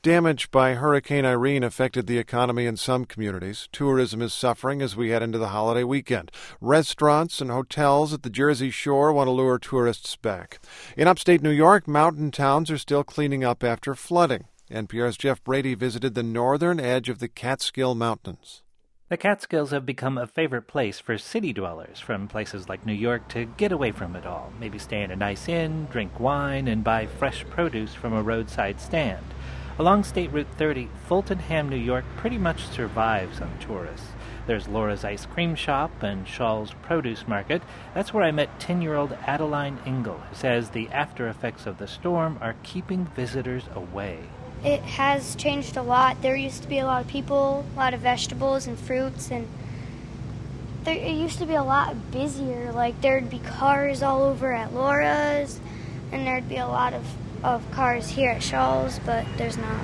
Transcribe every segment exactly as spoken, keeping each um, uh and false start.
Damage by Hurricane Irene affected the economy in some communities. Tourism is suffering as we head into the holiday weekend. Restaurants and hotels at the Jersey Shore want to lure tourists back. In upstate New York, mountain towns are still cleaning up after flooding. N P R's Jeff Brady visited the northern edge of the Catskill Mountains. The Catskills have become a favorite place for city dwellers from places like New York to get away from it all. Maybe stay in a nice inn, drink wine, and buy fresh produce from a roadside stand. Along State Route thirty, Fultonham, New York pretty much survives on tourists. There's Laura's Ice Cream Shop and Shaw's Produce Market. That's where I met ten-year-old Adeline Engel, who says the after effects of the storm are keeping visitors away. It has changed a lot. There used to be a lot of people, a lot of vegetables and fruits, and there, it used to be a lot busier. Like, there'd be cars all over at Laura's, and there'd be a lot of of cars here at Shaw's, but there's not.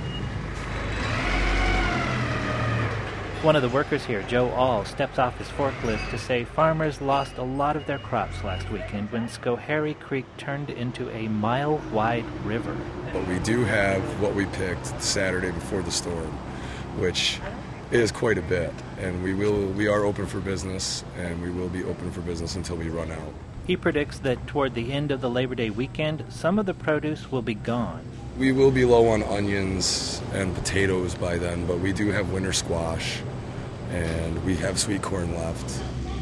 One of the workers here, Joe All, steps off his forklift to say farmers lost a lot of their crops last weekend when Schoharie Creek turned into a mile-wide river. But we do have what we picked Saturday before the storm, which is quite a bit, and we will we are open for business, and we will be open for business until we run out. He predicts that toward the end of the Labor Day weekend, some of the produce will be gone. We will be low on onions and potatoes by then, but we do have winter squash, and we have sweet corn left.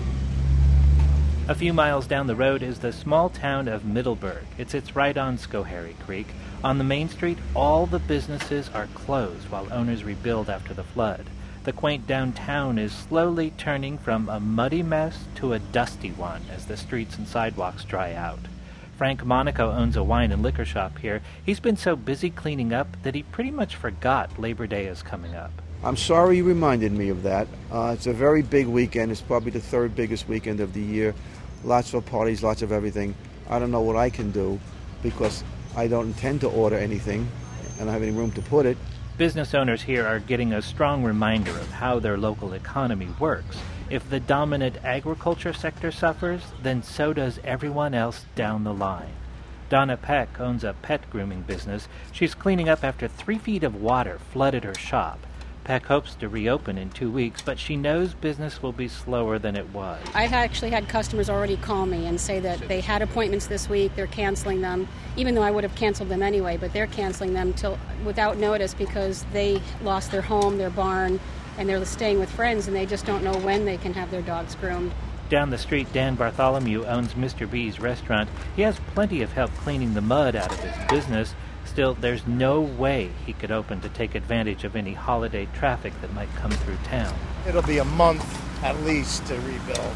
A few miles down the road is the small town of Middleburg. It sits right on Schoharie Creek. On the main street, all the businesses are closed while owners rebuild after the flood. The quaint downtown is slowly turning from a muddy mess to a dusty one as the streets and sidewalks dry out. Frank Monaco owns a wine and liquor shop here. He's been so busy cleaning up that he pretty much forgot Labor Day is coming up. I'm sorry you reminded me of that. Uh, it's a very big weekend. It's probably the third biggest weekend of the year. Lots of parties, lots of everything. I don't know what I can do because I don't intend to order anything and I don't have any room to put it. Business owners here are getting a strong reminder of how their local economy works. If the dominant agriculture sector suffers, then so does everyone else down the line. Donna Peck owns a pet grooming business. She's cleaning up after three feet of water flooded her shop. Peck hopes to reopen in two weeks, but she knows business will be slower than it was. I've actually had customers already call me and say that they had appointments this week, they're canceling them, even though I would have canceled them anyway, but they're canceling them till without notice because they lost their home, their barn, and they're staying with friends, and they just don't know when they can have their dogs groomed. Down the street, Dan Bartholomew owns Mister B's restaurant. He has plenty of help cleaning the mud out of his business. Still, there's no way he could open to take advantage of any holiday traffic that might come through town. It'll be a month at least to rebuild.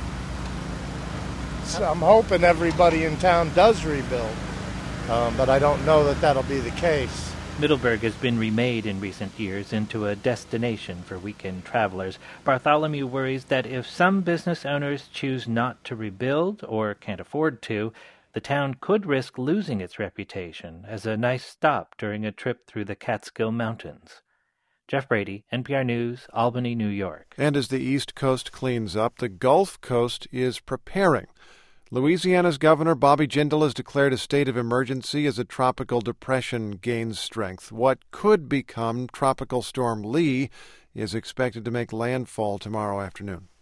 So I'm hoping everybody in town does rebuild, um, but I don't know that that'll be the case. Middleburg has been remade in recent years into a destination for weekend travelers. Bartholomew worries that if some business owners choose not to rebuild or can't afford to, the town could risk losing its reputation as a nice stop during a trip through the Catskill Mountains. Jeff Brady, N P R News, Albany, New York. And as the East Coast cleans up, the Gulf Coast is preparing. Louisiana's Governor Bobby Jindal has declared a state of emergency as a tropical depression gains strength. What could become Tropical Storm Lee is expected to make landfall tomorrow afternoon.